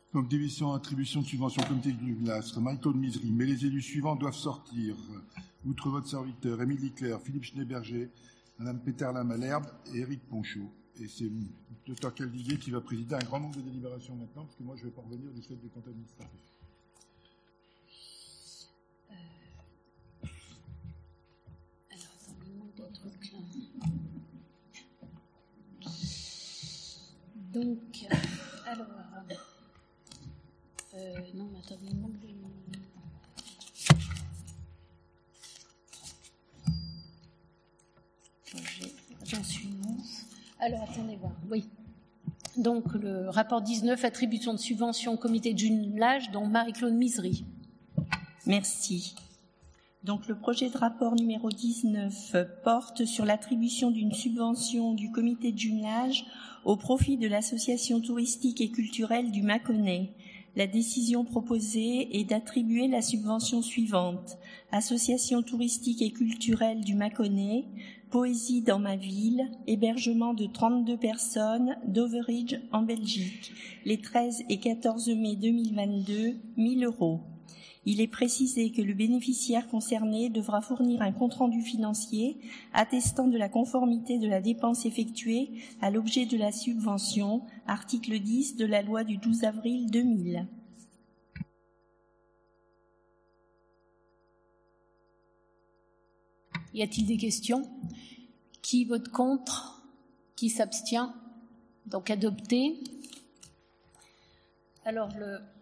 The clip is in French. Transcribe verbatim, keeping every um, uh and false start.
Donc, division, attribution de subvention, comité du Glace, Marie-Claude Misery. Mais les élus suivants doivent sortir. Outre votre serviteur, Émile Claire, Philippe Schneeberger, Madame Péterla-Malherbe et Éric Ponchot. Et c'est le docteur Caldiguier qui va présider un grand nombre de délibérations maintenant, parce que moi, je ne vais pas revenir du fait des comptes administratifs. Euh... Alors, attends, il manque des trucs là. Donc, euh, alors... Euh, non, mais attends, il manque des... J'en suis non. Alors, attendez voir. Oui. Donc, le rapport dix-neuf, attribution de subvention au comité de jumelage, dont Marie-Claude Misery. Merci. Donc, le projet de rapport numéro dix-neuf porte sur l'attribution d'une subvention du comité de jumelage au profit de l'association touristique et culturelle du Mâconnais. La décision proposée est d'attribuer la subvention suivante. Association touristique et culturelle du Mâconnais, Poésie dans ma ville, hébergement de trente-deux personnes d'Overidge en Belgique, les treize et quatorze mai deux mille vingt-deux, mille euros. Il est précisé que le bénéficiaire concerné devra fournir un compte-rendu financier attestant de la conformité de la dépense effectuée à l'objet de la subvention, article dix de la loi du douze avril deux mille. Y a-t-il des questions? Qui vote contre? Qui s'abstient? Donc adopté. Alors le